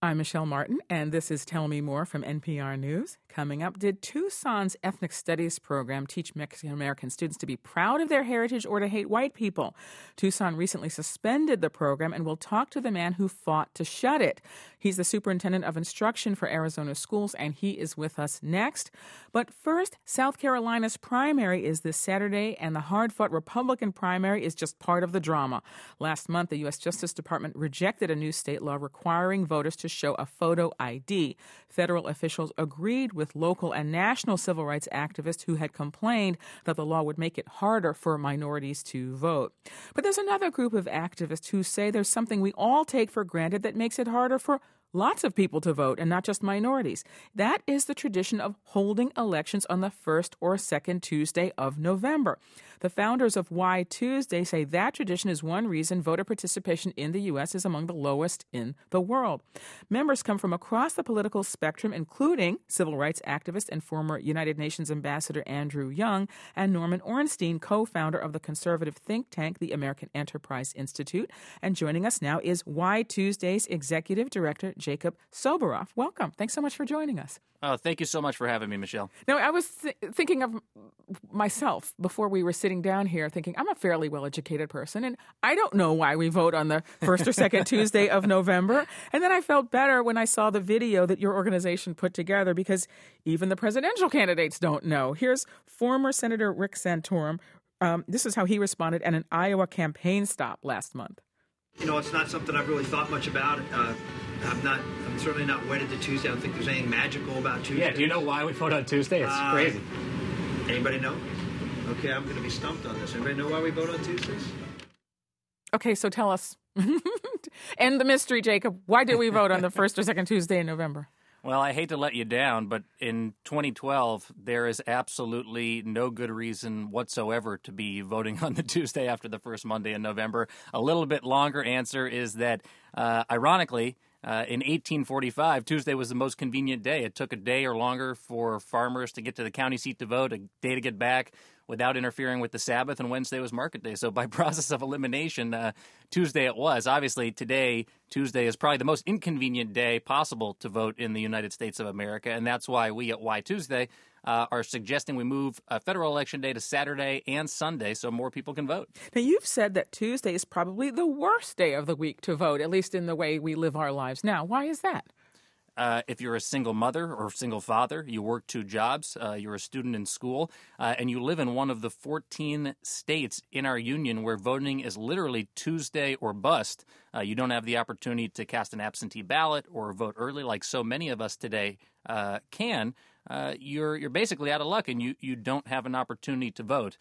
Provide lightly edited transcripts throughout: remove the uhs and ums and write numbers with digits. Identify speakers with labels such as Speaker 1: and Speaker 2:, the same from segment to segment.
Speaker 1: I'm Michelle Martin, and this is Tell Me More from NPR News. Coming up, did Tucson's Ethnic Studies program teach Mexican-American students to be proud of their heritage or to hate white people? Tucson recently suspended the program, and we'll talk to the man who fought to shut it. He's the superintendent of instruction for Arizona schools, and he is with us next. But first, South Carolina's primary is this Saturday, and the hard-fought Republican primary is just part of the drama. Last month, the U.S. Justice Department rejected a new state law requiring voters to show a photo ID. Federal officials agreed with local and national civil rights activists who had complained that the law would make it harder for minorities to vote. But there's another group of activists who say there's something we all take for granted that makes it harder for lots of people to vote and not just minorities. That is the tradition of holding elections on the first or second Tuesday of November. The founders of Why Tuesday say that tradition is one reason voter participation in the U.S. is among the lowest in the world. Members come from across the political spectrum, including civil rights activist and former United Nations Ambassador Andrew Young and Norman Ornstein, co-founder of the conservative think tank, the American Enterprise Institute. And joining us now is Why Tuesday's executive director, Jacob Soboroff. Welcome. Thanks so much for joining us.
Speaker 2: Oh, thank you so much for having me, Michelle.
Speaker 1: Now, I was thinking of myself before we were sitting down here, thinking I'm a fairly well-educated person, and I don't know why we vote on the first or second Tuesday of November. And then I felt better when I saw the video that your organization put together, because even the presidential candidates don't know. Here's former Senator Rick Santorum. This is how he responded at an Iowa campaign stop last month.
Speaker 3: You know, it's not something I've really thought much about. I'm certainly not wedded to Tuesday. I don't think there's anything magical about Tuesday.
Speaker 2: Yeah, do you know why we vote on Tuesday? It's crazy.
Speaker 3: Anybody know? Okay, I'm going to be stumped on this. Anybody know why we vote on Tuesdays?
Speaker 1: Okay, so tell us. End the mystery, Jacob. Why do we vote on the first or second Tuesday in November?
Speaker 2: Well, I hate to let you down, but in 2012, there is absolutely no good reason whatsoever to be voting on the Tuesday after the first Monday in November. A little bit longer answer is that, ironically, in 1845, Tuesday was the most convenient day. It took a day or longer for farmers to get to the county seat to vote, a day to get back without interfering with the Sabbath, and Wednesday was market day. So by process of elimination, Tuesday it was. Obviously, today, Tuesday is probably the most inconvenient day possible to vote in the United States of America, and that's why we at Why Tuesday are suggesting we move federal election day to Saturday and Sunday so more people can vote.
Speaker 1: Now, you've said that Tuesday is probably the worst day of the week to vote, at least in the way we live our lives now. Why is that?
Speaker 2: If you're a single mother or single father, you work two jobs, you're a student in school, and you live in one of the 14 states in our union where voting is literally Tuesday or bust, you don't have the opportunity to cast an absentee ballot or vote early like so many of us today can, you're basically out of luck and you don't have an opportunity to vote.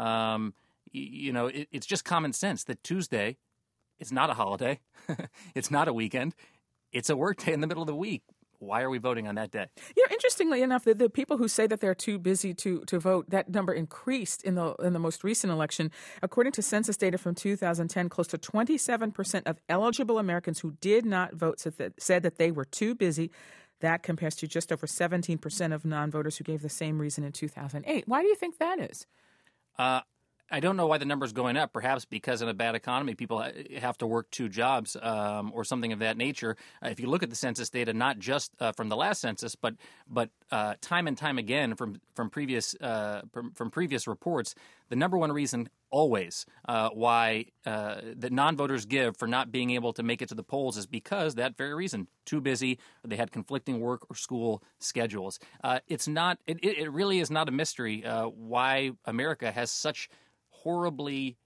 Speaker 2: It's just common sense that Tuesday is not a holiday. It's not a weekend. It's a work day in the middle of the week. Why are we voting on that day?
Speaker 1: Interestingly enough, the people who say that they're too busy to vote, that number increased in the most recent election. According to census data from 2010, close to 27% of eligible Americans who did not vote said that they were too busy. That compares to just over 17% of non-voters who gave the same reason in 2008. Why do you think that is?
Speaker 2: I don't know why the number's going up. Perhaps because in a bad economy, people have to work two jobs or something of that nature. If you look at the census data, not just from the last census, but time and time again from previous reports, the number one reason always why that non-voters give for not being able to make it to the polls is because that very reason, too busy, or they had conflicting work or school schedules. It really is not a mystery why America has such horribly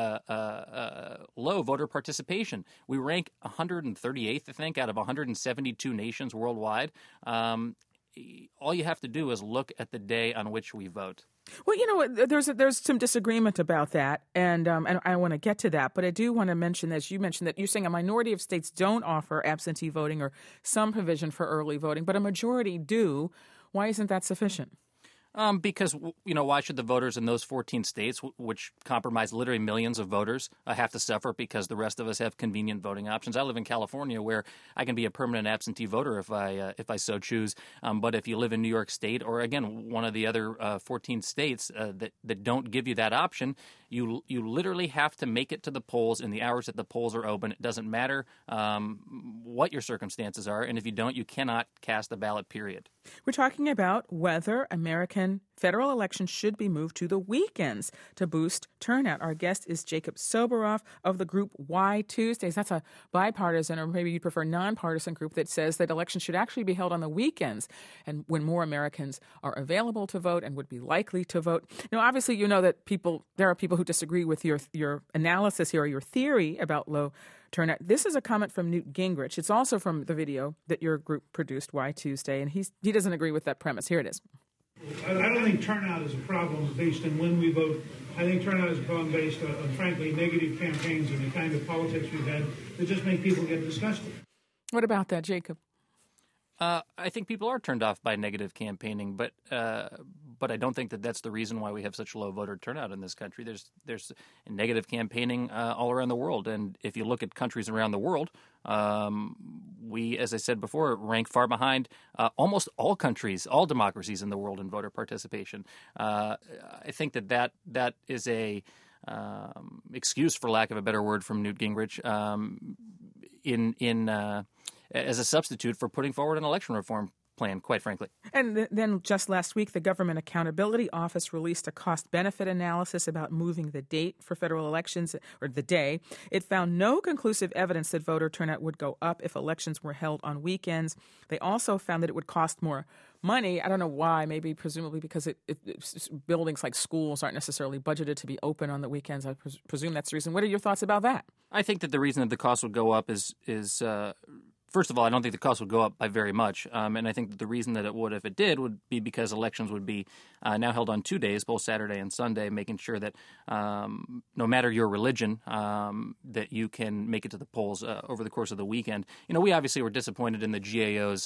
Speaker 2: low voter participation. We rank 138th, I think, out of 172 nations worldwide. All you have to do is look at the day on which we vote.
Speaker 1: Well, there's some disagreement about that, and I want to get to that. But I do want to mention, as you mentioned, that you're saying a minority of states don't offer absentee voting or some provision for early voting, but a majority do. Why isn't that sufficient?
Speaker 2: Because, why should the voters in those 14 states, which compromise literally millions of voters, have to suffer because the rest of us have convenient voting options? I live in California, where I can be a permanent absentee voter if I so choose. But if you live in New York State, or again one of the other 14 states that don't give you that option, you literally have to make it to the polls in the hours that the polls are open. It doesn't matter what your circumstances are, and if you don't, you cannot cast a ballot. Period.
Speaker 1: We're talking about whether American federal elections should be moved to the weekends to boost turnout. Our guest is Jacob Soboroff of the group Why Tuesdays. That's a bipartisan, or maybe you'd prefer nonpartisan group that says that elections should actually be held on the weekends and when more Americans are available to vote and would be likely to vote. Now, obviously, you know that there are people who disagree with your analysis here, or your theory about low turnout. This is a comment from Newt Gingrich. It's also from the video that your group produced, Why Tuesday, and he doesn't agree with that premise. Here it is.
Speaker 4: I don't think turnout is a problem based on when we vote. I think turnout is a problem based on frankly, negative campaigns and the kind of politics we've had that just make people get disgusted.
Speaker 1: What about that, Jacob?
Speaker 2: I think people are turned off by negative campaigning, but I don't think that that's the reason why we have such low voter turnout in this country. There's negative campaigning all around the world, and if you look at countries around the world, we, as I said before, rank far behind almost all countries, all democracies in the world in voter participation. I think that is a excuse, for lack of a better word, from Newt Gingrich as a substitute for putting forward an election reform plan, quite frankly.
Speaker 1: And then just last week, the Government Accountability Office released a cost-benefit analysis about moving the date for federal elections, or the day. It found no conclusive evidence that voter turnout would go up if elections were held on weekends. They also found that it would cost more money. I don't know why, maybe presumably because buildings like schools aren't necessarily budgeted to be open on the weekends. I presume that's the reason. What are your thoughts about that?
Speaker 2: I think that the reason that the cost would go up is first of all, I don't think the cost would go up by very much, and I think that the reason that it would, if it did, would be because elections would be now held on 2 days, both Saturday and Sunday, making sure that no matter your religion, that you can make it to the polls over the course of the weekend. We obviously were disappointed in the GAO's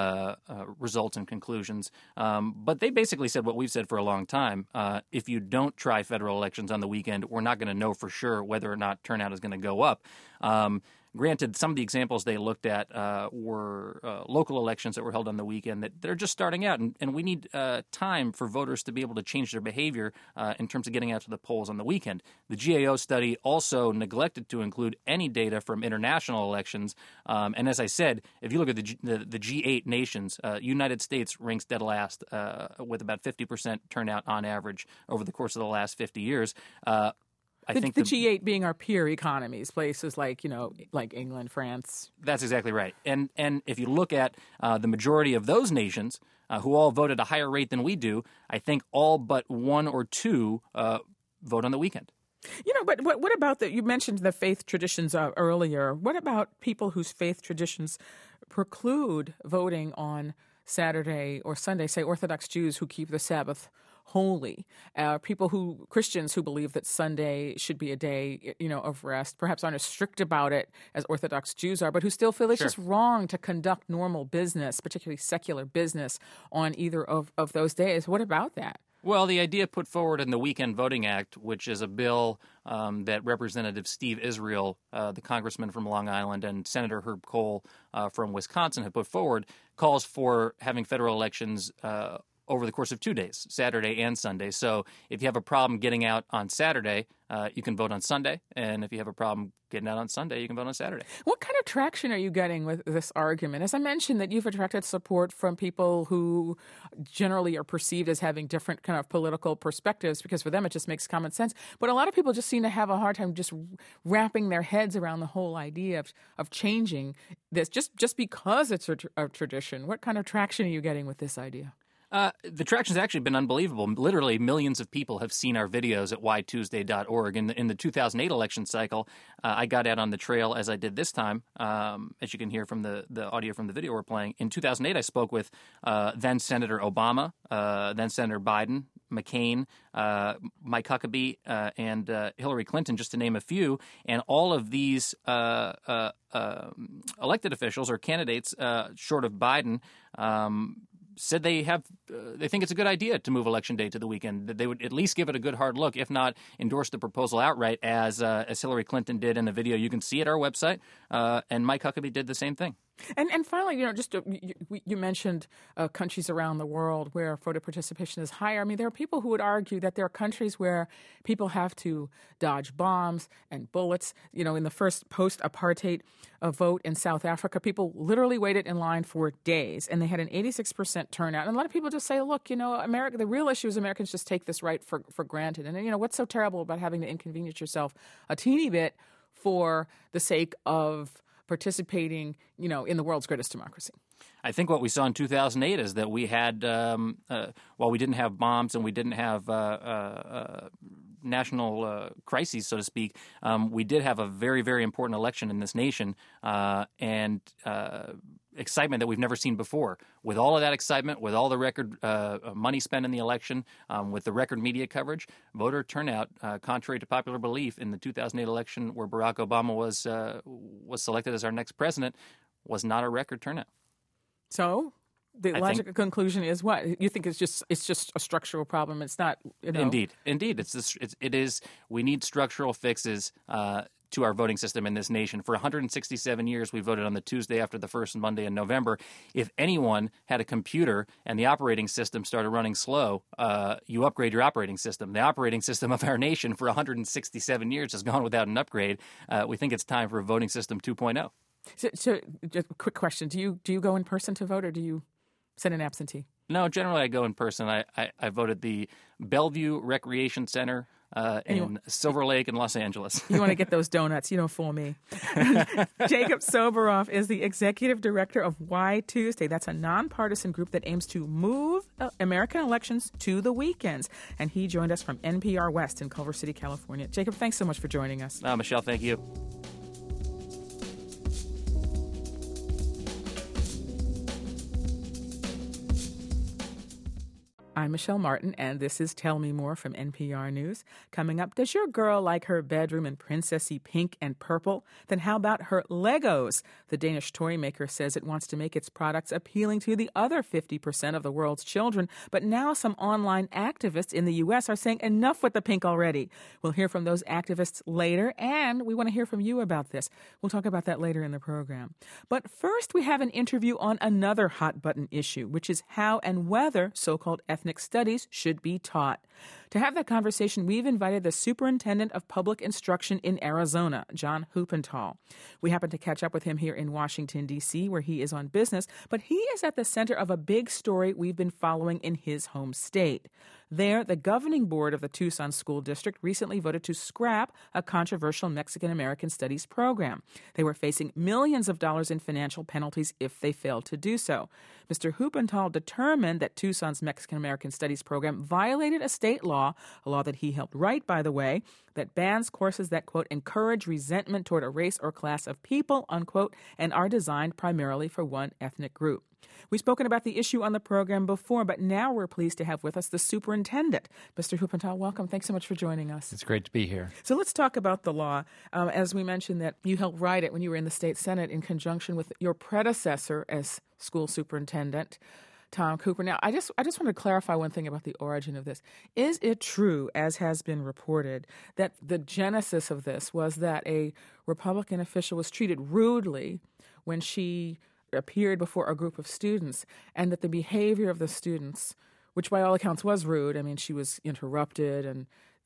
Speaker 2: results and conclusions, but they basically said what we've said for a long time. If you don't try federal elections on the weekend, we're not going to know for sure whether or not turnout is going to go up. Granted, some of the examples they looked at were local elections that were held on the weekend that they're just starting out, and we need time for voters to be able to change their behavior in terms of getting out to the polls on the weekend. The GAO study also neglected to include any data from international elections, and as I said, if you look at the G8 nations, United States ranks dead last with about 50% turnout on average over the course of the last 50 years. I think
Speaker 1: the G8 being our peer economies, places like England, France.
Speaker 2: That's exactly right. And if you look at the majority of those nations who all vote at a higher rate than we do, I think all but one or two vote on the weekend.
Speaker 1: But what about you mentioned the faith traditions earlier. What about people whose faith traditions preclude voting on Saturday or Sunday, say Orthodox Jews who keep the Sabbath holy, Christians who believe that Sunday should be a day, of rest, perhaps aren't as strict about it as Orthodox Jews are, but who still feel it's just wrong to conduct normal business, particularly secular business, on either of those days. What about that?
Speaker 2: Well, the idea put forward in the Weekend Voting Act, which is a bill that Representative Steve Israel, the congressman from Long Island, and Senator Herb Kohl from Wisconsin have put forward, calls for having federal elections over the course of 2 days, Saturday and Sunday. So if you have a problem getting out on Saturday, you can vote on Sunday. And if you have a problem getting out on Sunday, you can vote on Saturday.
Speaker 1: What kind of traction are you getting with this argument? As I mentioned, that you've attracted support from people who generally are perceived as having different kind of political perspectives, because for them it just makes common sense. But a lot of people just seem to have a hard time just wrapping their heads around the whole idea of changing this just because it's a tradition. What kind of traction are you getting with this idea?
Speaker 2: The traction has actually been unbelievable. Literally millions of people have seen our videos at whytuesday.org. In the 2008 election cycle, I got out on the trail as I did this time, as you can hear from the audio from the video we're playing. In 2008, I spoke with then Senator Obama, then Senator Biden, McCain, Mike Huckabee, and Hillary Clinton, just to name a few. And all of these elected officials or candidates, short of Biden, said they think it's a good idea to move Election Day to the weekend, that they would at least give it a good hard look, if not endorse the proposal outright, as Hillary Clinton did in a video. You can see at our website, and Mike Huckabee did the same thing.
Speaker 1: And finally, you mentioned countries around the world where voter participation is higher. I mean, there are people who would argue that there are countries where people have to dodge bombs and bullets. In the first post-apartheid vote in South Africa, people literally waited in line for days, and they had an 86% turnout. And a lot of people just say, look, America, the real issue is Americans just take this right for granted. And, what's so terrible about having to inconvenience yourself a teeny bit for the sake of participating, in the world's greatest democracy?
Speaker 2: I think what we saw in 2008 is that we had, while we didn't have bombs and we didn't have national crises, so to speak, we did have a very, very important election in this nation, and excitement that we've never seen before. With all of that excitement, with all the record money spent in the election, with the record media coverage, voter turnout, contrary to popular belief, in the 2008 election where Barack Obama was selected as our next president, was not a record turnout.
Speaker 1: So the logical conclusion is what? You think it's just a structural problem? It's not.
Speaker 2: Indeed. It is. We need structural fixes to our voting system in this nation. For 167 years, we voted on the Tuesday after the first Monday in November. If anyone had a computer and the operating system started running slow, you upgrade your operating system. The operating system of our nation for 167 years has gone without an upgrade. We think it's time for a voting system 2.0.
Speaker 1: So just a quick question. Do you go in person to vote, or do you send an absentee?
Speaker 2: No, generally I go in person. I voted the Bellevue Recreation Center in Silver Lake in Los Angeles.
Speaker 1: You want to get those donuts. You don't fool me. Jacob Soboroff is the executive director of Why Tuesday. That's a nonpartisan group that aims to move American elections to the weekends. And he joined us from NPR West in Culver City, California. Jacob, thanks so much for joining us.
Speaker 2: Michelle, thank you.
Speaker 1: I'm Michelle Martin, and this is Tell Me More from NPR News. Coming up, does your girl like her bedroom in princessy pink and purple? Then how about her Legos? The Danish toy maker says it wants to make its products appealing to the other 50% of the world's children, but now some online activists in the U.S. are saying enough with the pink already. We'll hear from those activists later, and we want to hear from you about this. We'll talk about that later in the program. But first, we have an interview on another hot-button issue, which is how and whether so-called ethnic studies should be taught. To have that conversation, we've invited the Superintendent of Public Instruction in Arizona, John Huppenthal. We happen to catch up with him here in Washington, D.C., where he is on business, but he is at the center of a big story we've been following in his home state. There, the governing board of the Tucson School District recently voted to scrap a controversial Mexican-American Studies program. They were facing millions of dollars in financial penalties if they failed to do so. Mr. Huppenthal determined that Tucson's Mexican-American Studies program violated a state law, a law that he helped write, by the way, that bans courses that, quote, encourage resentment toward a race or class of people, unquote, and are designed primarily for one ethnic group. We've spoken about the issue on the program before, but now we're pleased to have with us the superintendent. Mr. Huppenthal, welcome. Thanks so much for joining us.
Speaker 5: It's great to be here.
Speaker 1: So let's talk about the law. As we mentioned, that you helped write it when you were in the state Senate in conjunction with your predecessor as school superintendent, Tom Cooper. Now, I just want to clarify one thing about the origin of this. Is it true, as has been reported, that the genesis of this was that a Republican official was treated rudely when she appeared before a group of students, and that the behavior of the students, which by all accounts was rude, I mean, she was interrupted and,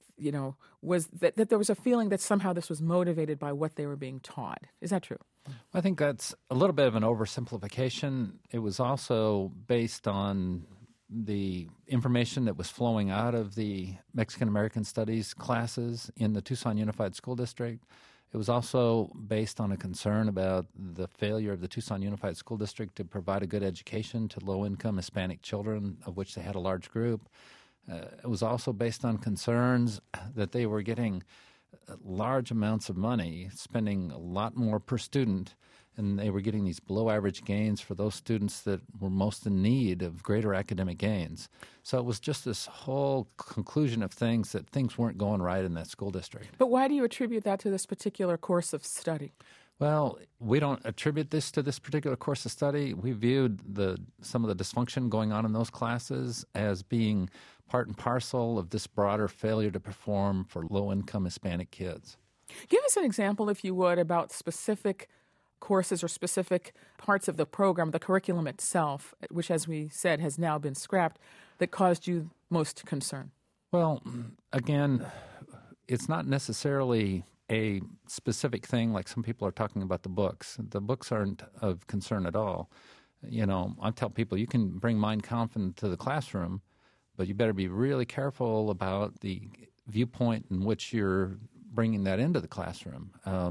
Speaker 1: was that there was a feeling that somehow this was motivated by what they were being taught. Is that true?
Speaker 5: I think that's a little bit of an oversimplification. It was also based on the information that was flowing out of the Mexican-American Studies classes in the Tucson Unified School District. It was also based on a concern about the failure of the Tucson Unified School District to provide a good education to low-income Hispanic children, of which they had a large group. It was also based on concerns that they were getting large amounts of money, spending a lot more per student, and they were getting these below-average gains for those students that were most in need of greater academic gains. So it was just this whole conclusion of things that things weren't going right in that school district.
Speaker 1: But why do you attribute that to this particular course of study?
Speaker 5: Well, we don't attribute this to this particular course of study. We viewed some of the dysfunction going on in those classes as being part and parcel of this broader failure to perform for low-income Hispanic kids.
Speaker 1: Give us an example, if you would, about specific courses or specific parts of the program, the curriculum itself, which, as we said, has now been scrapped, that caused you most concern.
Speaker 5: Well, again, it's not necessarily a specific thing like some people are talking about the books. The books aren't of concern at all. You know, I tell people you can bring Mein Kampf into the classroom, but you better be really careful about the viewpoint in which you're bringing that into the classroom.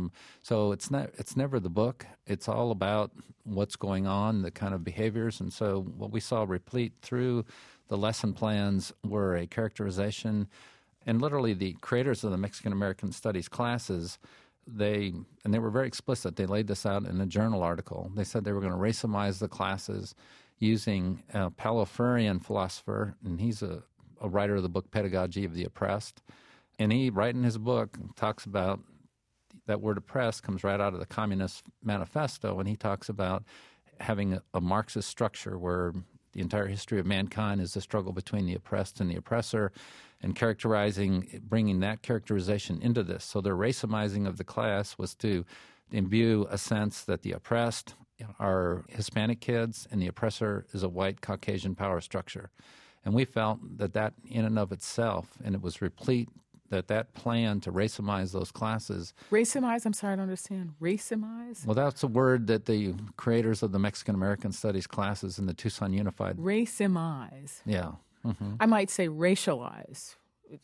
Speaker 5: So it's never the book. It's all about what's going on, the kind of behaviors. And so what we saw replete through the lesson plans were a characterization. And literally the creators of the Mexican-American Studies classes, they were very explicit. They laid this out in a journal article. They said they were going to racialize the classes using a Paulo Freire philosopher, and he's a writer of the book Pedagogy of the Oppressed. And he, right in his book, talks about that word oppressed comes right out of the Communist Manifesto, and he talks about having a Marxist structure where the entire history of mankind is the struggle between the oppressed and the oppressor, and bringing that characterization into this. So their racializing of the class was to imbue a sense that the oppressed are Hispanic kids and the oppressor is a white Caucasian power structure. And we felt that in and of itself, and it was replete, that plan to racialize those classes.
Speaker 1: Racialize? I'm sorry, I don't understand. Racialize?
Speaker 5: Well, that's a word that the creators of the Mexican-American Studies classes in the Tucson Unified.
Speaker 1: Racialize.
Speaker 5: Yeah. Mm-hmm.
Speaker 1: I might say racialize.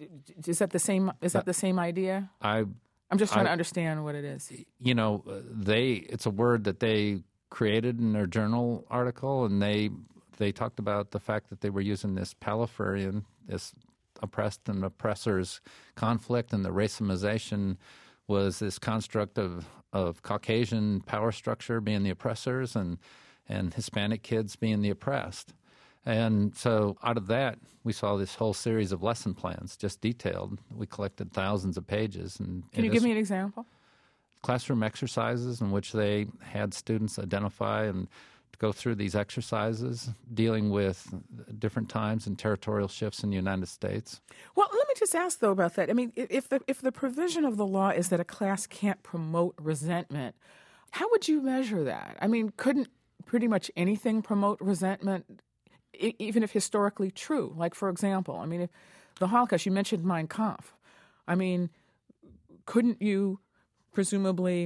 Speaker 1: Is that the same? Is that the same idea? I'm just trying to understand what it is.
Speaker 5: You know, it's a word that they created in their journal article, and they talked about the fact that they were using this Paulo Freire, this oppressed and oppressors conflict, and the racialization was this construct of Caucasian power structure being the oppressors and Hispanic kids being the oppressed. And so out of that, we saw this whole series of lesson plans just detailed. We collected thousands of pages.
Speaker 1: Can you give me an example?
Speaker 5: Classroom exercises in which they had students identify and go through these exercises dealing with different times and territorial shifts in the United States.
Speaker 1: Well, let me just ask, though, about that. I mean, if the provision of the law is that a class can't promote resentment, how would you measure that? I mean, couldn't pretty much anything promote resentment, even if historically true? Like, for example, I mean, if the Holocaust, you mentioned Mein Kampf. I mean, couldn't you presumably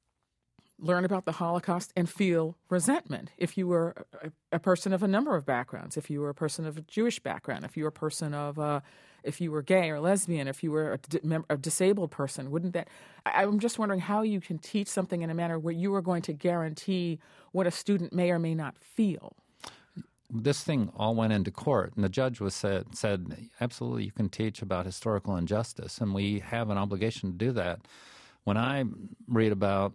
Speaker 1: learn about the Holocaust and feel resentment if you were a person of a number of backgrounds, if you were a person of a Jewish background, if you were a person of, if you were gay or lesbian, if you were a disabled person? Wouldn't that? I'm just wondering how you can teach something in a manner where you are going to guarantee what a student may or may not feel.
Speaker 5: This thing all went into court, and the judge said, absolutely, you can teach about historical injustice, and we have an obligation to do that. When I read about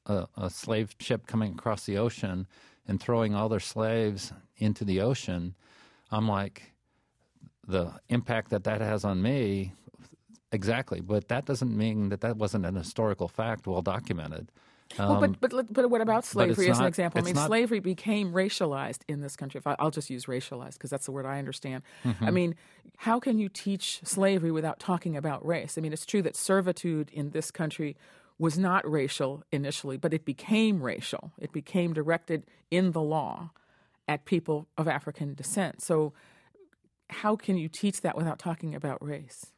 Speaker 5: a slave ship coming across the ocean and throwing all their slaves into the ocean, I'm like, the impact that has on me, exactly. But that doesn't mean that wasn't an historical fact well documented.
Speaker 1: But what about slavery as an example? I mean, slavery became racialized in this country. I'll just use racialized because that's the word I understand. Mm-hmm. I mean, how can you teach slavery without talking about race? I mean, it's true that servitude in this country was not racial initially, but it became racial. It became directed in the law at people of African descent. So how can you teach that without talking about race?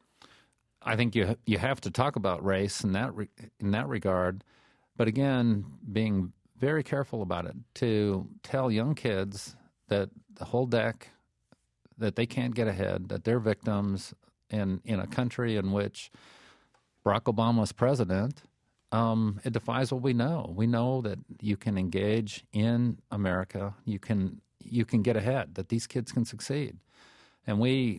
Speaker 5: I think you have to talk about race in that regard, but again, being very careful about it, to tell young kids that the whole deck, that they can't get ahead, that they're victims in a country in which Barack Obama was president. It defies what we know. We know that you can engage in America. You can get ahead, that these kids can succeed. And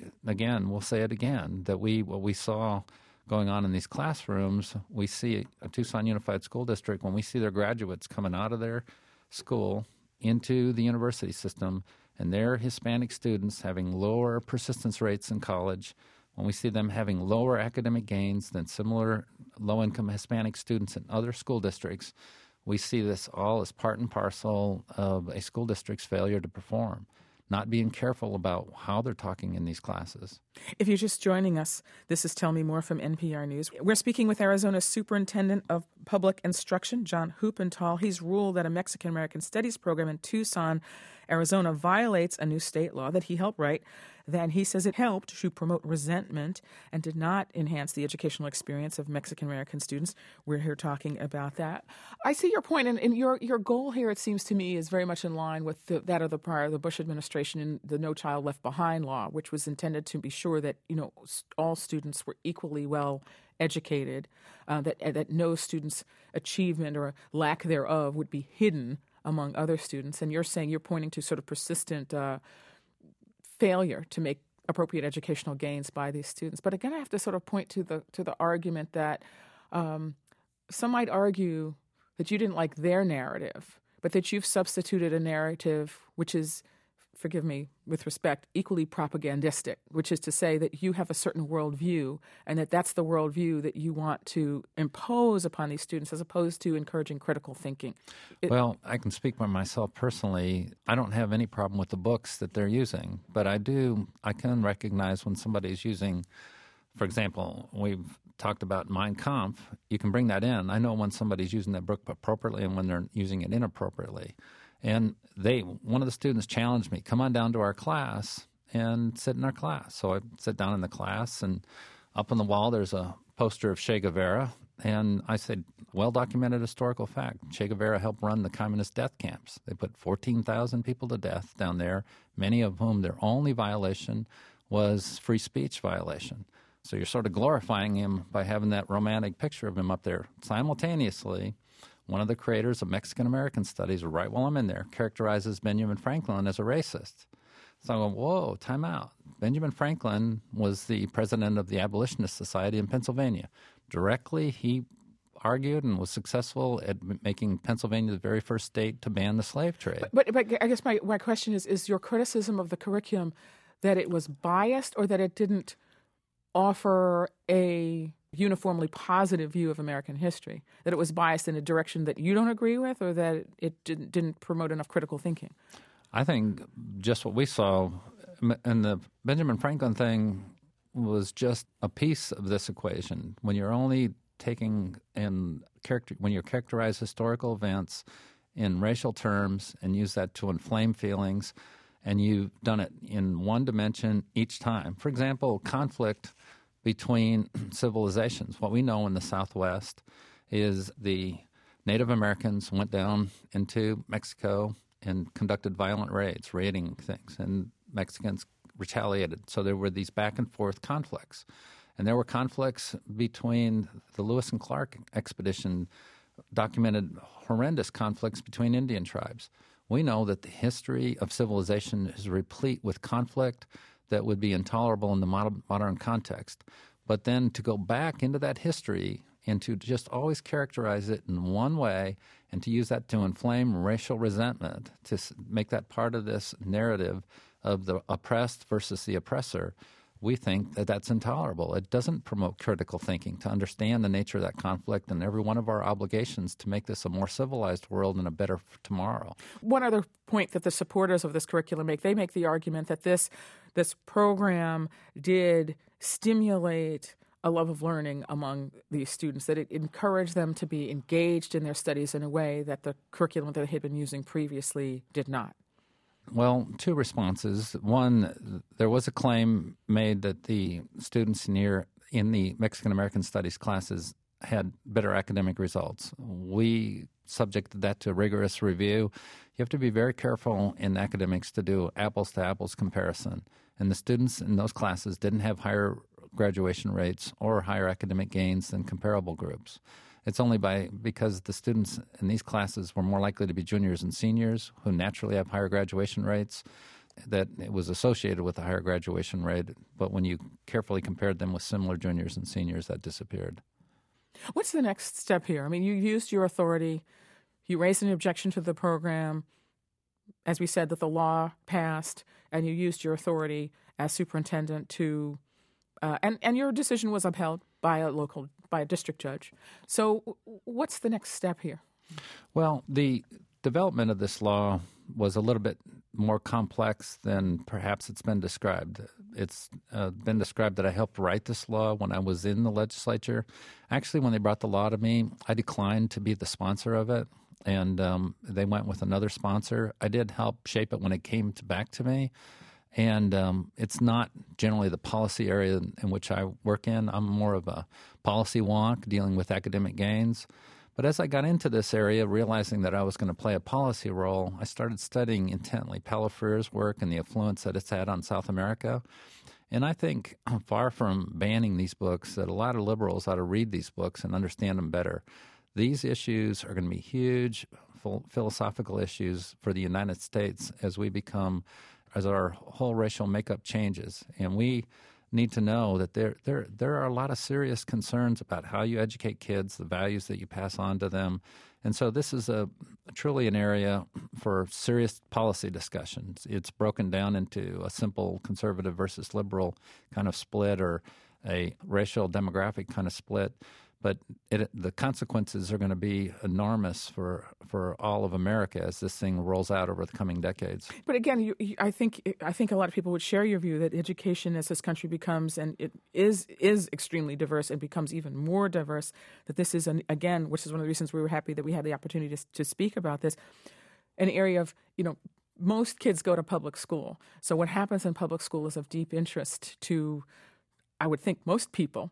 Speaker 5: we'll say it again, that what we saw going on in these classrooms, we see a Tucson Unified School District, when we see their graduates coming out of their school into the university system, and their Hispanic students having lower persistence rates in college, when we see them having lower academic gains than similar low-income Hispanic students in other school districts, We see this all as part and parcel of a school district's failure to perform, not being careful about how they're talking in these classes.
Speaker 1: If you're just joining us, this is Tell Me More from NPR News. We're speaking with Arizona's Superintendent of Public Instruction, John Huppenthal. He's ruled that a Mexican-American Studies program in Tucson, Arizona, violates a new state law that he helped write. Then he says it helped to promote resentment and did not enhance the educational experience of Mexican-American students. We're here talking about that. I see your point, and your goal here, it seems to me, is very much in line with that of the Bush administration in the No Child Left Behind law, which was intended to be sure that all students were equally well educated, that no student's achievement or lack thereof would be hidden among other students. And you're pointing to sort of persistent failure to make appropriate educational gains by these students. But again, I have to sort of point to the argument that some might argue that you didn't like their narrative, but that you've substituted a narrative which is, forgive me with respect, equally propagandistic, which is to say that you have a certain worldview and that's the worldview that you want to impose upon these students as opposed to encouraging critical thinking.
Speaker 5: Well, I can speak for myself personally. I don't have any problem with the books that they're using, but I can recognize when somebody's using, for example, we've talked about Mein Kampf. You can bring that in. I know when somebody's using that book appropriately and when they're using it inappropriately. And one of the students challenged me, come on down to our class and sit in our class. So I sit down in the class, and up on the wall there's a poster of Che Guevara. And I said, well-documented historical fact, Che Guevara helped run the communist death camps. They put 14,000 people to death down there, many of whom their only violation was free speech violation. So you're sort of glorifying him by having that romantic picture of him up there. Simultaneously, one of the creators of Mexican-American Studies, right while I'm in there, characterizes Benjamin Franklin as a racist. So I go, whoa, time out. Benjamin Franklin was the president of the Abolitionist Society in Pennsylvania. Directly, he argued and was successful at making Pennsylvania the very first state to ban the slave trade.
Speaker 1: But I guess my question is your criticism of the curriculum that it was biased or that it didn't offer a uniformly positive view of American history, that it was biased in a direction that you don't agree with, or that it didn't promote enough critical thinking?
Speaker 5: I think just what we saw, and the Benjamin Franklin thing was just a piece of this equation. When you're only taking when you characterize historical events in racial terms and use that to inflame feelings, and you've done it in one dimension each time. For example, conflict between civilizations. What we know in the Southwest is the Native Americans went down into Mexico and conducted violent raids, raiding things, and Mexicans retaliated. So there were these back and forth conflicts. And there were conflicts between the Lewis and Clark expedition, documented horrendous conflicts between Indian tribes. We know that the history of civilization is replete with conflict that would be intolerable in the modern context. But then to go back into that history and to just always characterize it in one way and to use that to inflame racial resentment, to make that part of this narrative of the oppressed versus the oppressor, we think that that's intolerable. It doesn't promote critical thinking to understand the nature of that conflict and every one of our obligations to make this a more civilized world and a better tomorrow.
Speaker 1: One other point that the supporters of this curriculum make, they make the argument that this program did stimulate a love of learning among these students, that it encouraged them to be engaged in their studies in a way that the curriculum that they had been using previously did not.
Speaker 5: Well, two responses. One, there was a claim made that the students in the Mexican-American Studies classes had better academic results. We subjected that to rigorous review. You have to be very careful in academics to do apples-to-apples comparison. And the students in those classes didn't have higher graduation rates or higher academic gains than comparable groups. It's only because the students in these classes were more likely to be juniors and seniors who naturally have higher graduation rates that it was associated with a higher graduation rate. But when you carefully compared them with similar juniors and seniors, that disappeared.
Speaker 1: What's the next step here? I mean, you used your authority. You raised an objection to the program. As we said, that the law passed, and you used your authority as superintendent to and your decision was upheld by a district judge. So what's the next step here?
Speaker 5: Well, the development of this law was a little bit more complex than perhaps it's been described. It's been described that I helped write this law when I was in the legislature. Actually, when they brought the law to me, I declined to be the sponsor of it, and they went with another sponsor. I did help shape it when it came back to me, and it's not generally the policy area in which I work in. I'm more of a policy wonk dealing with academic gains. But as I got into this area, realizing that I was going to play a policy role, I started studying intently Paulo Freire's work and the influence that it's had on South America. And I think, far from banning these books, that a lot of liberals ought to read these books and understand them better. These issues are going to be huge philosophical issues for the United States as our whole racial makeup changes. And we need to know that there are a lot of serious concerns about how you educate kids, the values that you pass on to them. And so this is truly an area for serious policy discussions. It's broken down into a simple conservative versus liberal kind of split or a racial demographic kind of split. But the consequences are going to be enormous for all of America as this thing rolls out over the coming decades.
Speaker 1: But again, I think a lot of people would share your view that education, as this country becomes, and it is extremely diverse and becomes even more diverse, that this is, again, which is one of the reasons we were happy that we had the opportunity to speak about this, an area of, most kids go to public school. So what happens in public school is of deep interest to, I would think, most people.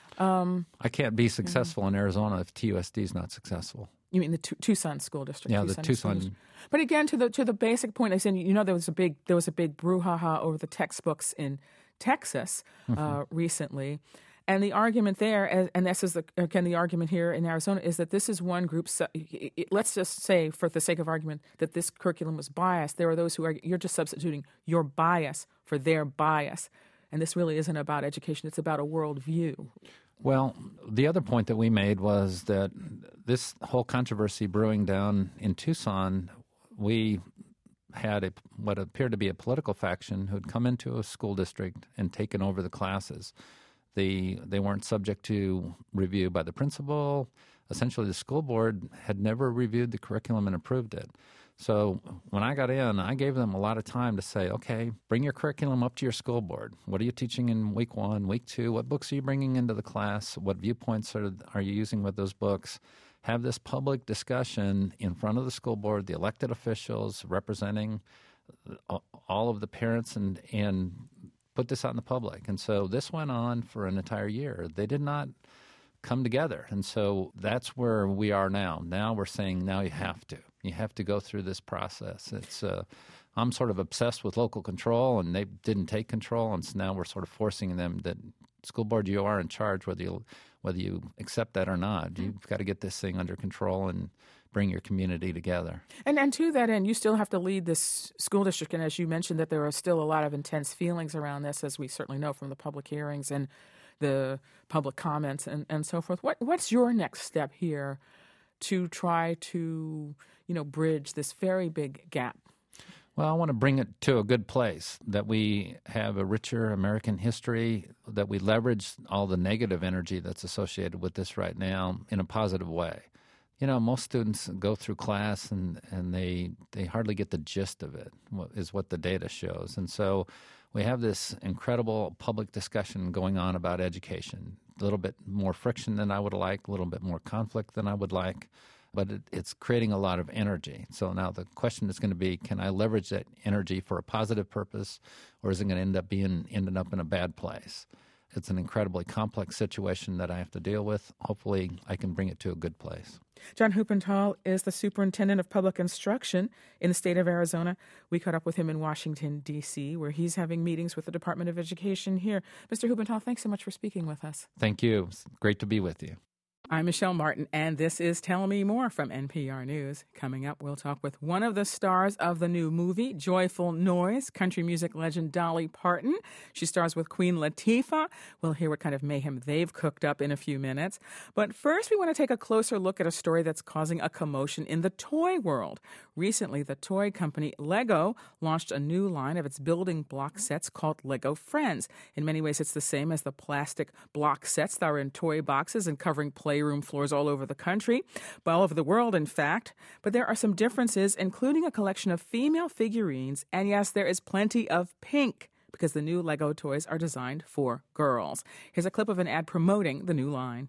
Speaker 5: I can't be successful in Arizona if TUSD is not successful.
Speaker 1: You mean the Tucson School District?
Speaker 5: Yeah, the Tucson.
Speaker 1: But again, to the basic point, I said, there was a big brouhaha over the textbooks in Texas recently, and the argument there, and this is the argument here in Arizona, is that this is one group. Let's just say, for the sake of argument, that this curriculum was biased. There are those who argue you're just substituting your bias for their bias. And this really isn't about education. It's about a worldview.
Speaker 5: Well, the other point that we made was that this whole controversy brewing down in Tucson, we had what appeared to be a political faction who had come into a school district and taken over the classes. They weren't subject to review by the principal. Essentially, the school board had never reviewed the curriculum and approved it. So when I got in, I gave them a lot of time to say, okay, bring your curriculum up to your school board. What are you teaching in week 1, week 2? What books are you bringing into the class? What viewpoints are you using with those books? Have this public discussion in front of the school board, the elected officials representing all of the parents, and put this out in the public. And so this went on for an entire year. They did not come together. And so that's where we are now. Now we're saying now you have to. You have to go through this process. I'm sort of obsessed with local control, and they didn't take control, and so now we're sort of forcing them that school board, you are in charge whether you accept that or not. You've got to get this thing under control and bring your community together. And
Speaker 1: to that end, you still have to lead this school district, and as you mentioned that there are still a lot of intense feelings around this, as we certainly know from the public hearings and the public comments and so forth. What's your next step here to try to, bridge this very big gap?
Speaker 5: Well, I want to bring it to a good place, that we have a richer American history, that we leverage all the negative energy that's associated with this right now in a positive way. Most students go through class and they hardly get the gist of it, is what the data shows. And so we have this incredible public discussion going on about education, a little bit more friction than I would like, a little bit more conflict than I would like, but it's creating a lot of energy. So now the question is going to be, can I leverage that energy for a positive purpose, or is it going to ended up in a bad place? It's an incredibly complex situation that I have to deal with. Hopefully, I can bring it to a good place.
Speaker 1: John Huppenthal is the superintendent of public instruction in the state of Arizona. We caught up with him in Washington, D.C., where he's having meetings with the Department of Education here. Mr. Huppenthal, thanks so much for speaking with us.
Speaker 5: Thank you. It's great to be with you.
Speaker 1: I'm Michelle Martin, and this is Tell Me More from NPR News. Coming up, we'll talk with one of the stars of the new movie, Joyful Noise, country music legend Dolly Parton. She stars with Queen Latifah. We'll hear what kind of mayhem they've cooked up in a few minutes. But first, we want to take a closer look at a story that's causing a commotion in the toy world. Recently, the toy company Lego launched a new line of its building block sets called Lego Friends. In many ways, it's the same as the plastic block sets that are in toy boxes and covering play playroom floors all over the country, all over the world, in fact. But there are some differences, including a collection of female figurines. And yes, there is plenty of pink, because the new Lego toys are designed for girls. Here's a clip of an ad promoting the new line.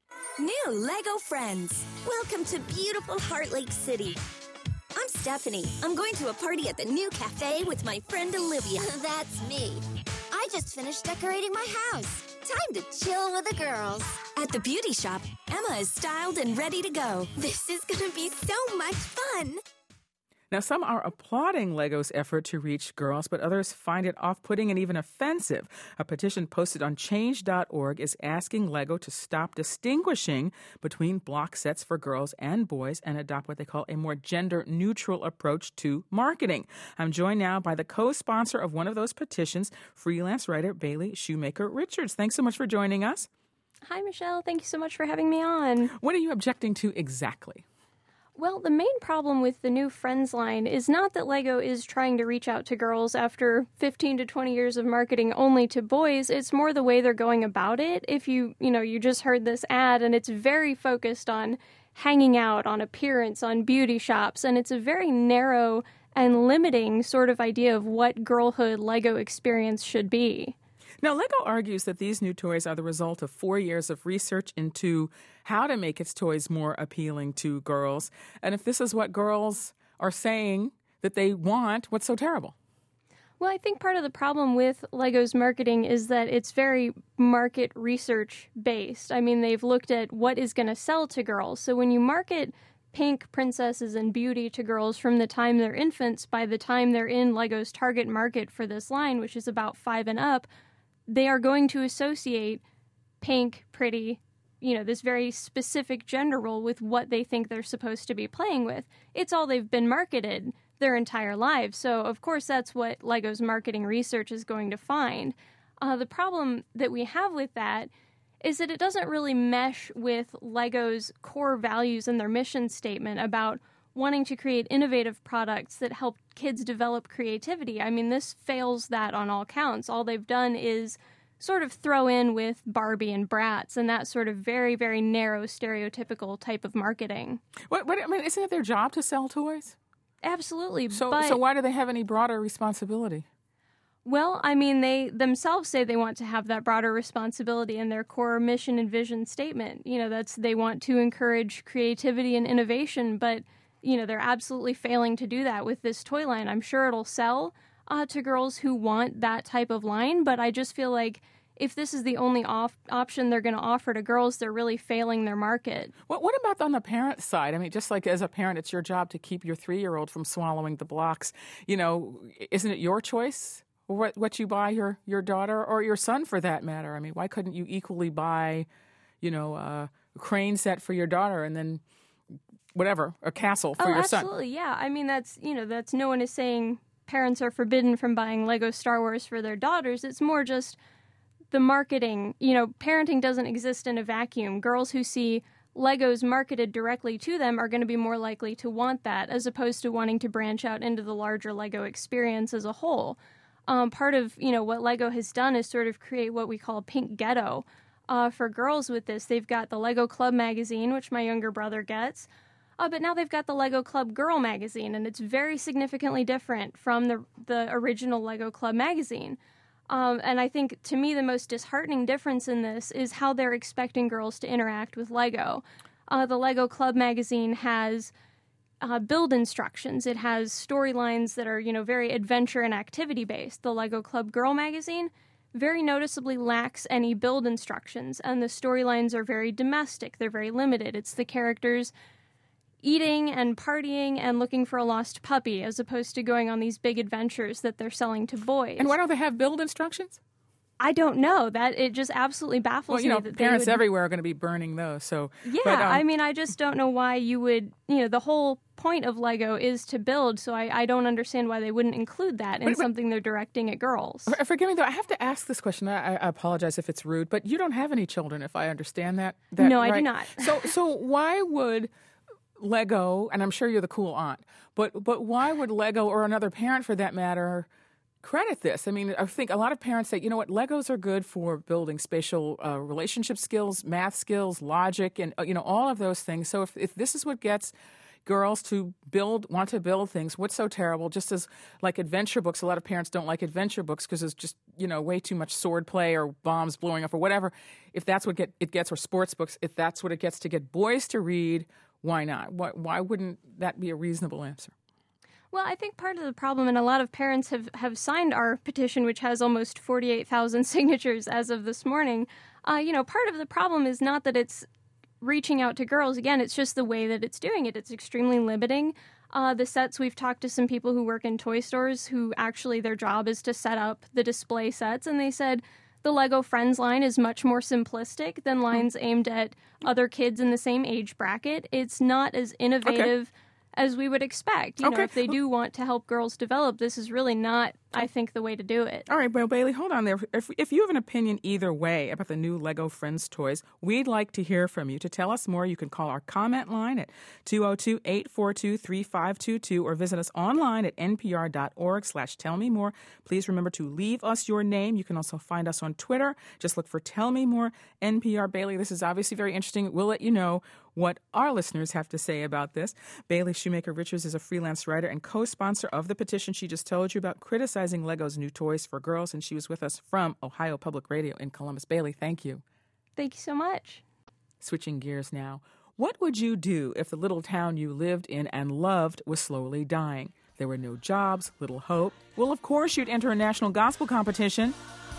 Speaker 6: New Lego friends, welcome to beautiful Heart Lake City. I'm Stephanie. I'm going to a party at the new cafe with my friend Olivia.
Speaker 7: That's me. I just finished decorating my house. Time to chill with the girls.
Speaker 6: At the beauty shop, Emma is styled and ready to go.
Speaker 7: This is going to be so much fun.
Speaker 1: Now, some are applauding Lego's effort to reach girls, but others find it off-putting and even offensive. A petition posted on change.org is asking Lego to stop distinguishing between block sets for girls and boys and adopt what they call a more gender-neutral approach to marketing. I'm joined now by the co-sponsor of one of those petitions, freelance writer Bailey Shoemaker Richards. Thanks so much for joining us.
Speaker 8: Hi, Michelle. Thank you so much for having me on.
Speaker 1: What are you objecting to exactly?
Speaker 8: Well, the main problem with the new Friends line is not that Lego is trying to reach out to girls after 15 to 20 years of marketing only to boys. It's more the way they're going about it. If you just heard this ad, and it's very focused on hanging out, on appearance, on beauty shops, and it's a very narrow and limiting sort of idea of what girlhood Lego experience should be.
Speaker 1: Now, Lego argues that these new toys are the result of 4 years of research into how to make its toys more appealing to girls. And if this is what girls are saying that they want, what's so terrible?
Speaker 8: Well, I think part of the problem with Lego's marketing is that it's very market research based. I mean, they've looked at what is going to sell to girls. So when you market pink princesses and beauty to girls from the time they're infants, by the time they're in Lego's target market for this line, which is about 5 and up, they are going to associate pink, pretty, this very specific gender role with what they think they're supposed to be playing with. It's all they've been marketed their entire lives. So, of course, that's what Lego's marketing research is going to find. The problem that we have with that is that it doesn't really mesh with Lego's core values and their mission statement about wanting to create innovative products that help kids develop creativity. I mean, this fails that on all counts. All they've done is sort of throw in with Barbie and Bratz and that sort of very, very narrow, stereotypical type of marketing.
Speaker 1: Isn't it their job to sell toys?
Speaker 8: Absolutely.
Speaker 1: So why do they have any broader responsibility?
Speaker 8: Well, I mean, they themselves say they want to have that broader responsibility in their core mission and vision statement. They want to encourage creativity and innovation, but they're absolutely failing to do that with this toy line. I'm sure it'll sell to girls who want that type of line, but I just feel like if this is the only option they're going to offer to girls, they're really failing their market.
Speaker 1: What about on the parent side? I mean, just like as a parent, it's your job to keep your 3-year-old from swallowing the blocks. Isn't it your choice what you buy your daughter or your son for that matter? I mean, why couldn't you equally buy, a crane set for your daughter and then whatever, a castle for your son?
Speaker 8: Absolutely, yeah. I mean, that's no one is saying parents are forbidden from buying Lego Star Wars for their daughters. It's more just the marketing. Parenting doesn't exist in a vacuum. Girls who see Legos marketed directly to them are going to be more likely to want that as opposed to wanting to branch out into the larger Lego experience as a whole. Part of, what Lego has done is sort of create what we call a pink ghetto for girls with this. They've got the Lego Club magazine, which my younger brother gets. But now they've got the Lego Club Girl magazine, and it's very significantly different from the original Lego Club magazine. And I think, to me, the most disheartening difference in this is how they're expecting girls to interact with Lego. The Lego Club magazine has build instructions. It has storylines that are, very adventure and activity-based. The Lego Club Girl magazine very noticeably lacks any build instructions, and the storylines are very domestic. They're very limited. It's the characters eating and partying and looking for a lost puppy as opposed to going on these big adventures that they're selling to boys.
Speaker 1: And why don't they have build instructions?
Speaker 8: I don't know. That it just absolutely baffles me. That
Speaker 1: parents everywhere are going to be burning those. So
Speaker 8: yeah, I just don't know why you would. The whole point of Lego is to build, so I don't understand why they wouldn't include that in something they're directing at girls.
Speaker 1: Forgive me, though. I have to ask this question. I apologize if it's rude, but you don't have any children, if I understand that.
Speaker 8: No,
Speaker 1: right?
Speaker 8: I do not.
Speaker 1: So why would Lego, and I'm sure you're the cool aunt, but why would Lego or another parent for that matter, credit this. I mean, I think a lot of parents say, you know what, Legos are good for building spatial relationship skills, math skills, logic, and, all of those things. So if this is what gets girls to want to build things, what's so terrible? Just as like adventure books, a lot of parents don't like adventure books because it's just, way too much sword play or bombs blowing up or whatever. If that's what it gets, or sports books, if that's what it gets to get boys to read, why not? Why wouldn't that be a reasonable answer?
Speaker 8: Well, I think part of the problem, and a lot of parents have signed our petition, which has almost 48,000 signatures as of this morning. Part of the problem is not that it's reaching out to girls. Again, it's just the way that it's doing it. It's extremely limiting. The sets, we've talked to some people who work in toy stores who actually their job is to set up the display sets, and they said the Lego Friends line is much more simplistic than lines aimed at other kids in the same age bracket. It's not as innovative as we would expect. If they do want to help girls develop, this is really not, I think, the way to do it.
Speaker 1: All right, well, Bailey, hold on there. If you have an opinion either way about the new Lego Friends toys, we'd like to hear from you. To tell us more, you can call our comment line at 202-842-3522 or visit us online at npr.org/tellmemore. Please remember to leave us your name. You can also find us on Twitter. Just look for Tell Me More NPR. Bailey, this is obviously very interesting. We'll let you know what our listeners have to say about this. Bailey Shoemaker Richards is a freelance writer and co-sponsor of the petition she just told you about, criticizing Lego's new toys for girls, and she was with us from Ohio Public Radio in Columbus. Bailey, thank you.
Speaker 8: Thank you so much.
Speaker 1: Switching gears now. What would you do if the little town you lived in and loved was slowly dying? There were no jobs, little hope. Well, of course you'd enter a national gospel competition.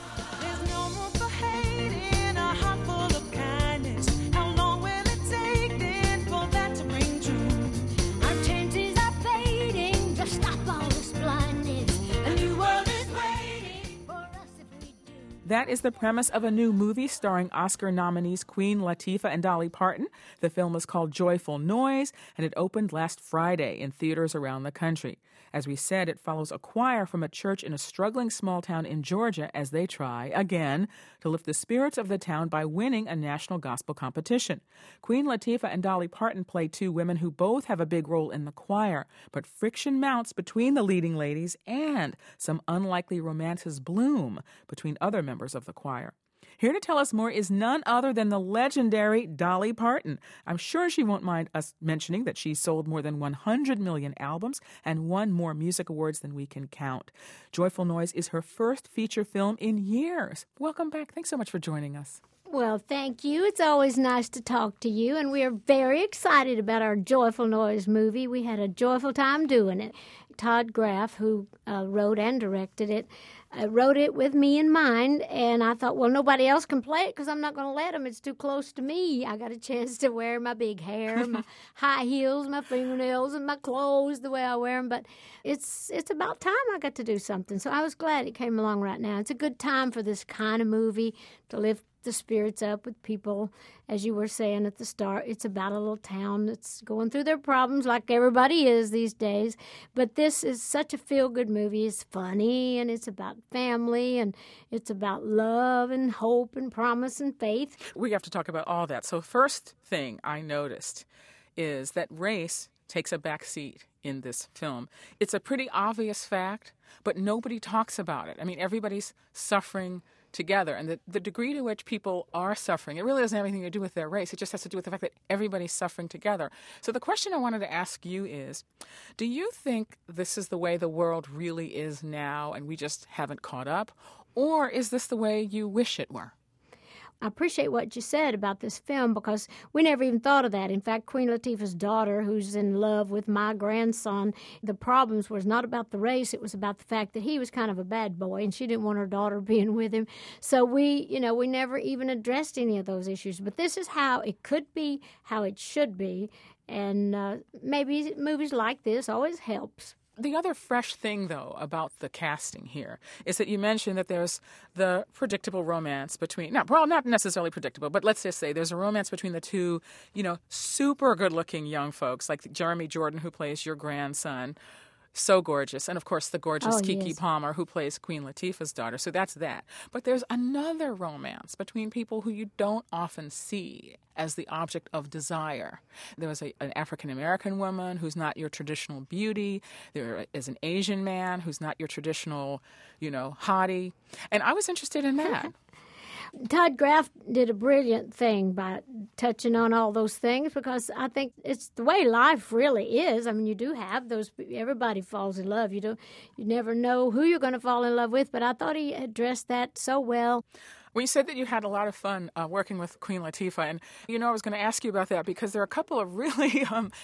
Speaker 1: That is the premise of a new movie starring Oscar nominees Queen Latifah and Dolly Parton. The film is called Joyful Noise, and it opened last Friday in theaters around the country. As we said, it follows a choir from a church in a struggling small town in Georgia as they try, again, to lift the spirits of the town by winning a national gospel competition. Queen Latifah and Dolly Parton play two women who both have a big role in the choir, but friction mounts between the leading ladies and some unlikely romances bloom between other members of the choir. Here to tell us more is none other than the legendary Dolly Parton. I'm sure she won't mind us mentioning that she sold more than 100 million albums and won more music awards than we can count. Joyful Noise is her first feature film in years. Welcome back. Thanks so much for joining us.
Speaker 9: Well, thank you. It's always nice to talk to you, and we are very excited about our Joyful Noise movie. We had a joyful time doing it. Todd Graff, who wrote and directed it, wrote it with me in mind, and I thought, well, nobody else can play it because I'm not going to let them. It's too close to me. I got a chance to wear my big hair, my high heels, my fingernails, and my clothes the way I wear them, but it's about time I got to do something, so I was glad it came along right now. It's a good time for this kind of movie to lift the spirits up with people. As you were saying at the start, it's about a little town that's going through their problems like everybody is these days. But this is such a feel-good movie. It's funny, and it's about family, and it's about love and hope and promise and faith.
Speaker 1: We have to talk about all that. So first thing I noticed is that race takes a back seat in this film. It's a pretty obvious fact, but nobody talks about it. I mean, everybody's suffering together, and the degree to which people are suffering, it really doesn't have anything to do with their race. It just has to do with the fact that everybody's suffering together. So the question I wanted to ask you is, do you think this is the way the world really is now and we just haven't caught up? Or is this the way you wish it were?
Speaker 9: I appreciate what you said about this film because we never even thought of that. In fact, Queen Latifah's daughter, who's in love with my grandson, the problems was not about the race. It was about the fact that he was kind of a bad boy and she didn't want her daughter being with him. So we never even addressed any of those issues. But this is how it could be, how it should be. And maybe movies like this always helps.
Speaker 1: The other fresh thing, though, about the casting here is that you mentioned that there's the predictable romance between, not necessarily predictable, but let's just say there's a romance between the two, super good-looking young folks, like Jeremy Jordan, who plays your grandson. so gorgeous. And, of course, the gorgeous Keke
Speaker 9: yes.
Speaker 1: Palmer, who plays Queen Latifah's daughter. So that's that. But there's another romance between people who you don't often see as the object of desire. There was an African-American woman who's not your traditional beauty. There is an Asian man who's not your traditional, hottie. And I was interested in that.
Speaker 9: Todd Graff did a brilliant thing by touching on all those things, because I think it's the way life really is. I mean, you do have those. Everybody falls in love. You never know who you're going to fall in love with. But I thought he addressed that so well.
Speaker 1: Well, you said that you had a lot of fun working with Queen Latifah, and I was going to ask you about that because there are a couple of really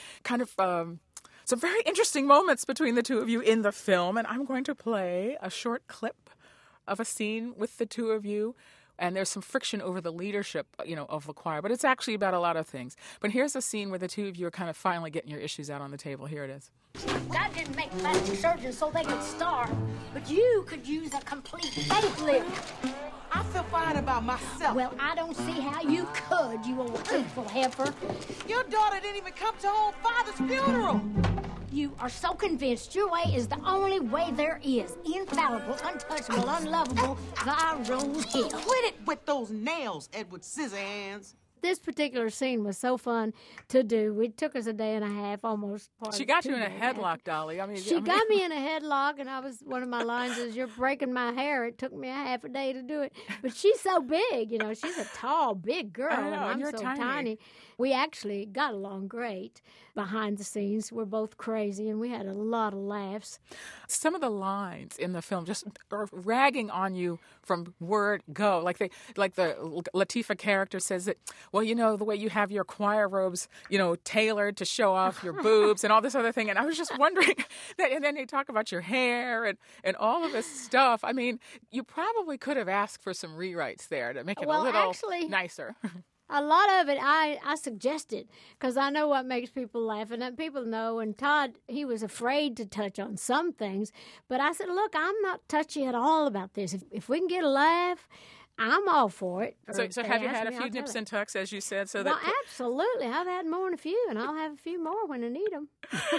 Speaker 1: some very interesting moments between the two of you in the film, and I'm going to play a short clip of a scene with the two of you. And there's some friction over the leadership, of the choir. But it's actually about a lot of things. But here's a scene where the two of you are kind of finally getting your issues out on the table. Here it is.
Speaker 9: God didn't make plastic surgeons so they could starve. But you could use a complete facelift.
Speaker 10: I feel fine about myself.
Speaker 9: Well, I don't see how you could, you old truthful heifer.
Speaker 10: Your daughter didn't even come to her own father's funeral.
Speaker 9: You are so convinced your way is the only way there is. Infallible, untouchable, unlovable, thy road hill.
Speaker 10: Quit it with those nails, Edward Scissorhands.
Speaker 9: This particular scene was so fun to do. It took us a day and a half, almost.
Speaker 1: She got you in a headlock, Dolly.
Speaker 9: She got me in a headlock, and one of my lines is, "You're breaking my hair." It took me a half a day to do it. But she's so big, she's a tall, big girl,
Speaker 1: I know,
Speaker 9: and I'm
Speaker 1: you're
Speaker 9: so
Speaker 1: tiny.
Speaker 9: We actually got along great behind the scenes. We're both crazy, and we had a lot of laughs.
Speaker 1: Some of the lines in the film just are ragging on you from word go. Like the Latifah character says that, well, the way you have your choir robes, tailored to show off your boobs and all this other thing. And I was just wondering that, and then they talk about your hair and all of this stuff. I mean, you probably could have asked for some rewrites there to make it a little nicer.
Speaker 9: A lot of it I suggested, because I know what makes people laugh, and people know. And Todd, he was afraid to touch on some things, but I said, look, I'm not touchy at all about this. If we can get a laugh, I'm all for it.
Speaker 1: So have you had a few nips and tucks, as you said?
Speaker 9: Well, absolutely. I've had more than a few, and I'll have a few more when I need them.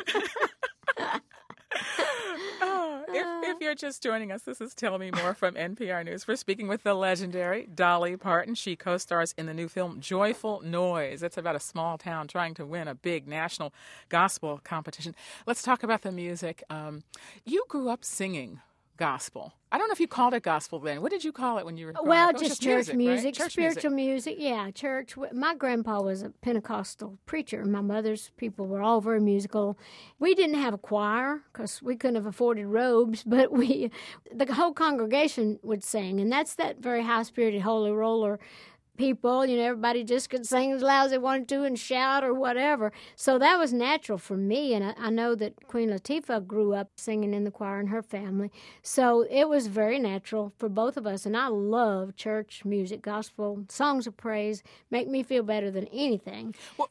Speaker 1: If you're just joining us, this is Tell Me More from NPR News. We're speaking with the legendary Dolly Parton. She co-stars in the new film Joyful Noise. It's about a small town trying to win a big national gospel competition. Let's talk about the music. You grew up singing gospel. I don't know if you called it gospel then. What did you call it when you were growing up?
Speaker 9: Just church music,
Speaker 1: right? Church
Speaker 9: spiritual music. Yeah, church. My grandpa was a Pentecostal preacher. My mother's people were all very musical. We didn't have a choir because we couldn't have afforded robes, but the whole congregation would sing, and that's that very high-spirited holy roller people. Everybody just could sing as loud as they wanted to and shout or whatever. So that was natural for me, and I know that Queen Latifah grew up singing in the choir in her family. So it was very natural for both of us, and I love church music, gospel, songs of praise, make me feel better than anything.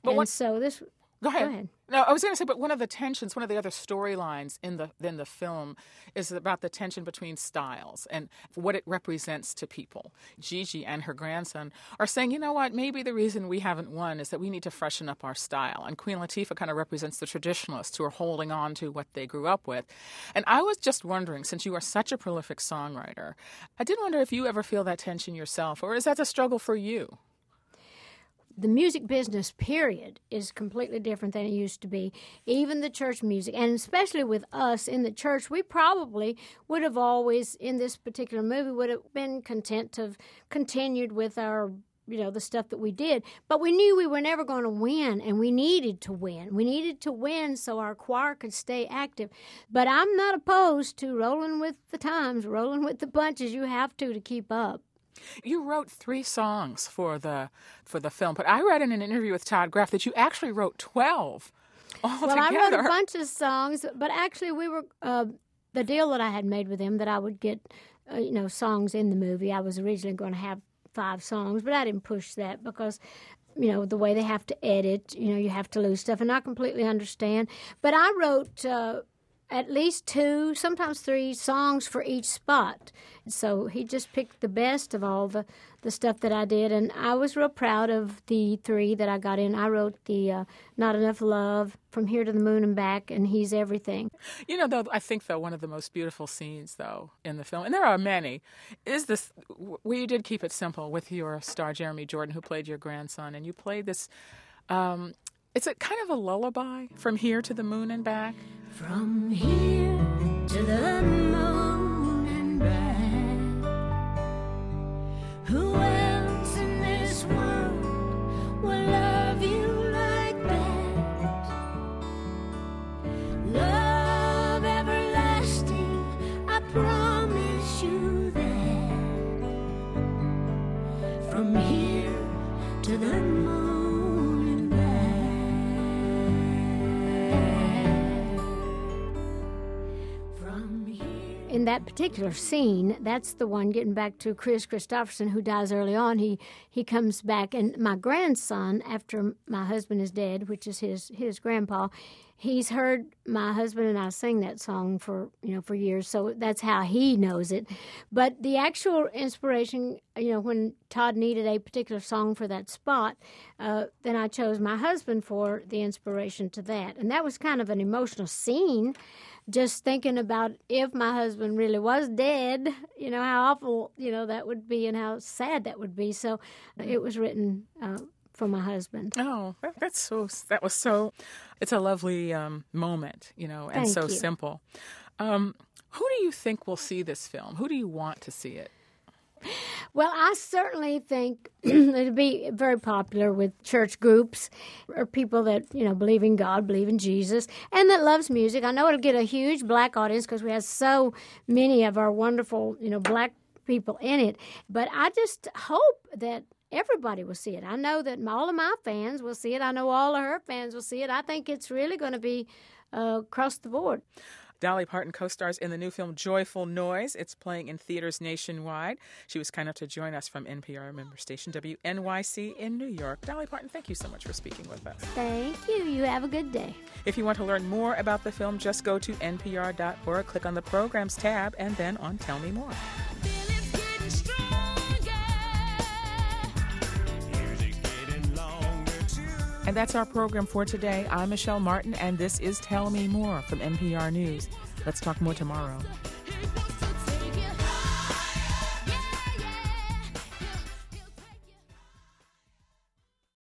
Speaker 9: Go ahead.
Speaker 1: No, I was going to say, but one of the other storylines in the film is about the tension between styles and what it represents to people. Gigi and her grandson are saying, you know what, maybe the reason we haven't won is that we need to freshen up our style. And Queen Latifah kind of represents the traditionalists who are holding on to what they grew up with. And I was just wondering, since you are such a prolific songwriter, I did wonder if you ever feel that tension yourself, or is that a struggle for you?
Speaker 9: The music business, period, is completely different than it used to be. Even the church music, and especially with us in the church, we probably would have always, in this particular movie, would have been content to have continued with our, the stuff that we did. But we knew we were never going to win, and we needed to win. We needed to win so our choir could stay active. But I'm not opposed to rolling with the times, rolling with the punches. You have to keep up.
Speaker 1: You wrote 3 songs for the film, but I read in an interview with Todd Graff that you actually wrote 12 altogether.
Speaker 9: Well, I wrote a bunch of songs, but actually we were the deal that I had made with him that I would get songs in the movie. I was originally going to have 5 songs, but I didn't push that because the way they have to edit, you have to lose stuff, and I completely understand. But I wrote at least 2, sometimes 3 songs for each spot. So he just picked the best of all the stuff that I did, and I was real proud of the 3 that I got in. I wrote the Not Enough Love, From Here to the Moon and Back, and He's Everything.
Speaker 1: You know, though, I think, though, one of the most beautiful scenes, though, in the film, and there are many, is this, where you did keep it simple with your star, Jeremy Jordan, who played your grandson, and you played this, it's a kind of a lullaby, From Here to the Moon and Back.
Speaker 9: From here to the moon and back. Who else in this world will love you like that? Love everlasting, I promise you that. From here to the moon and back. From here. In that particular scene, that's the one, getting back to Chris Christopherson, who dies early on. He comes back, and my grandson, after my husband is dead, which is his grandpa, he's heard my husband and I sing that song for years, so that's how he knows it. But the actual inspiration, when Todd needed a particular song for that spot, then I chose my husband for the inspiration to that. And that was kind of an emotional scene, just thinking about if my husband really was dead, how awful, that would be and how sad that would be. So it was written for my husband.
Speaker 1: Oh, it's a lovely moment, and
Speaker 9: Thank
Speaker 1: so
Speaker 9: you.
Speaker 1: simple. Who do you think will see this film? Who do you want to see it?
Speaker 9: Well, I certainly think it'll be very popular with church groups or people that, believe in God, believe in Jesus, and that loves music. I know it'll get a huge black audience because we have so many of our wonderful, black people in it. But I just hope that everybody will see it. I know that all of my fans will see it. I know all of her fans will see it. I think it's really going to be across the board.
Speaker 1: Dolly Parton co-stars in the new film Joyful Noise. It's playing in theaters nationwide. She was kind enough to join us from NPR member station WNYC in New York. Dolly Parton, thank you so much for speaking with us.
Speaker 9: Thank you. You have a good day.
Speaker 1: If you want to learn more about the film, just go to npr.org, click on the Programs tab, and then on Tell Me More. And that's our program for today. I'm Michelle Martin, and this is Tell Me More from NPR News. Let's talk more tomorrow.